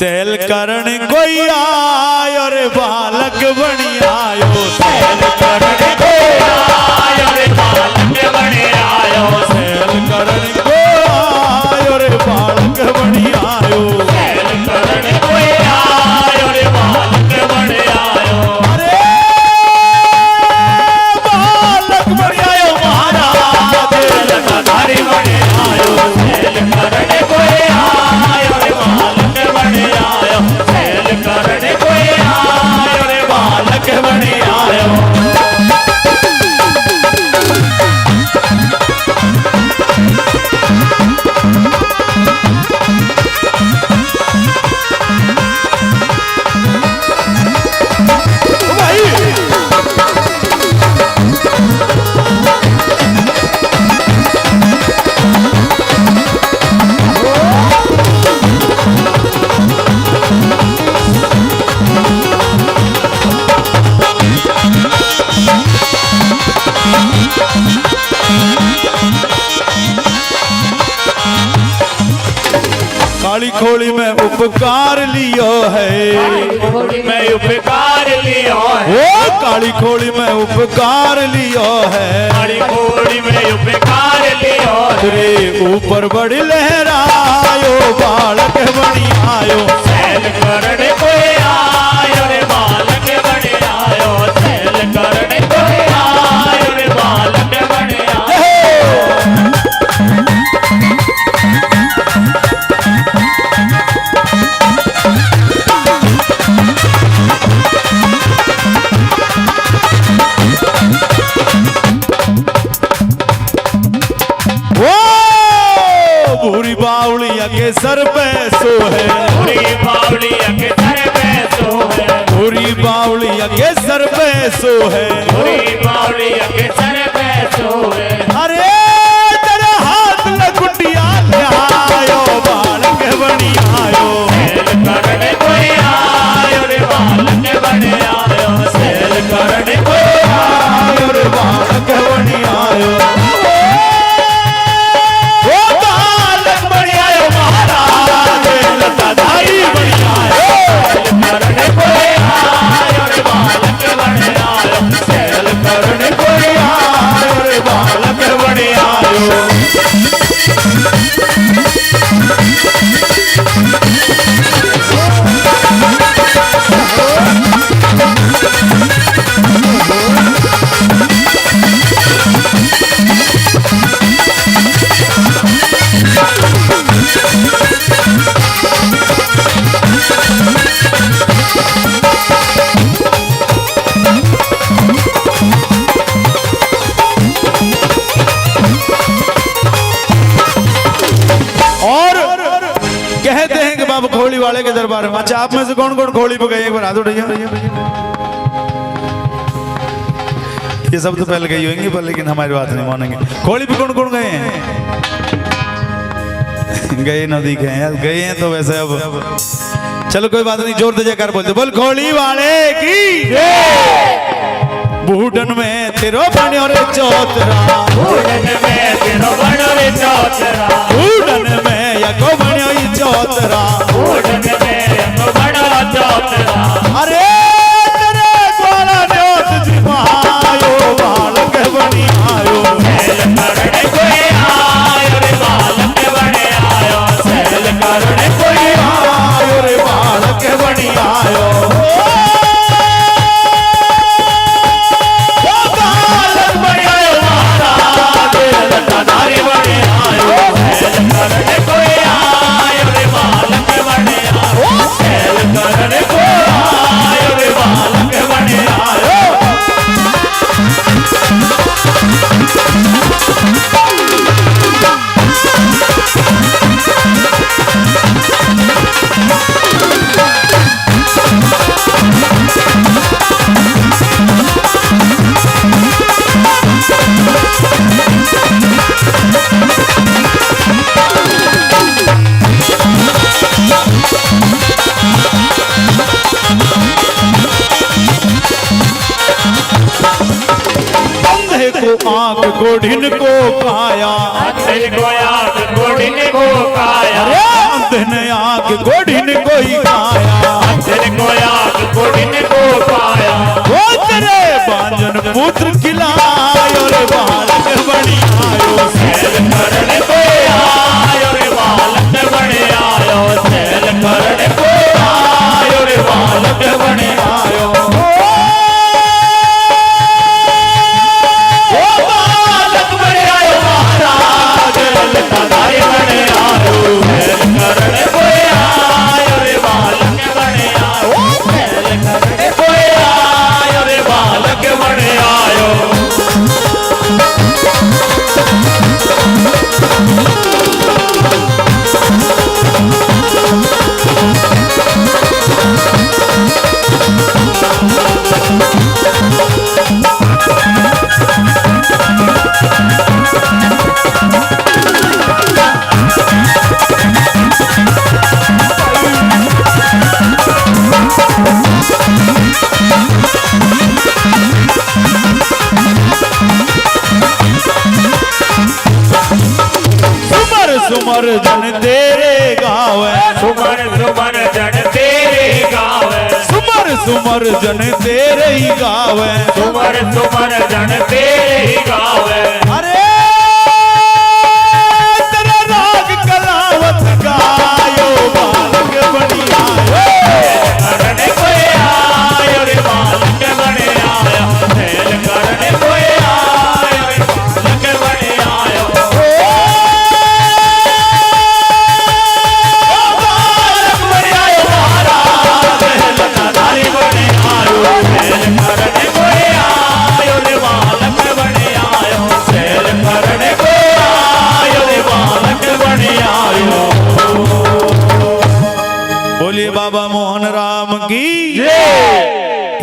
Cell करण कोई आयो रे बालक बनी आयो, सैल करण कोई आयो रे बालक बनी आयो, सैल करण कोई आयो रे बालक बनी आयो, सैल करण कोई आयो रे बालक बनी आयो। अरे बालक बनी आयो महाराज लताधारी बनी आयो, सैल करण कोई आयो रे बालक बनी आयो, सैल करण कोई आयो रे बालक बनी आयो। काली खोली में उपकार लियो है, मैं उपकार लियो है, ओ काली खोली में उपकार लियो है, काली खोली में उपकार लियो है, तेरे ऊपर बड़ी लहरायो बालक बनी आयो, सैल करण कोई आयो रे बालक बनी आयो, सैल करण कोई आयो रे बालक बनी आयो। भूरी बावलिया के सर पे सो है, पूरी बावलिया के सर पे सो है, भूरी बावलिया के सर पे सो है, पूरी बावलिया के सर पे सो है। अरे तेरे हाथ में गुटिया ले आयो बालक बनी आयो, सैल करण कोई आयो रे बालक बनी आयो, सैल करण कोई आयो रे बालक बनी आयो, ओ बालक बनी आयो महाराज लताधारी बनी आयो, सैल करण कोई आयो रे बालक बनी आयो, सैल करण कोई आयो रे बालक बनी आयो। और कहते हैं कि बाबा खोली वाले के दरबार में, अच्छा आप में से कौन कौन खोली पे गए एक बार हाथ उठाइए। ये सब तो पहले गई होंगी पर लेकिन हमारी बात नहीं मानेंगे। खोली पे कौन कौन गए हैं? गए नदी गए हैं, गए हैं तो वैसे अब चलो कोई बात नहीं, जोर से जयकार बोलते बोल खोली वाले की बूढ़न में तेरो बन्यो रे चौतरा, बूढ़न में तेरो बन्यो रे चौतरा, बूढ़न में यको बन्यो ई चौतरा, बूढ़न में यको बन्यो चौतरा। अरे तेरे द्वारा न्योत जिमायो बालक बनी आयो, सैल करण कोई आयो रे बालक बनी आयो, सैल करण कोई आयो रे बालक बनी आयो, बालक बनी आयो महाराज लताधारी बनी आयो, सैल करण कोई आयो रे बालक बनी आयो, सैल करण कोई आयो रे बालक बनी आयो। आंख गोढ़िन को काया, अंधे को आंख गोढ़िन को काया, अरे अंधे ने आंख गोढ़िन को ही काया। सुमर जन तेरे गावे सुमर सुमर जन तेरे गावे सुमर सुमर जन तेरे ही गावे सुमर सुमर जन तेरे ही गावे अरे तेरा राग कलावत गायो बालक बनी आयो करने कोई आयो रे बालक बने आया खेल करने कोई आयो रे बालक बने आयो बालक बने आयो महाराज लटाधारी बने आयो खेल करने कोई आयो रे बालक बने आयो खेल करने कोई आयो रे बालक बने आयो बोलिए बाबा मोहन राम की जय।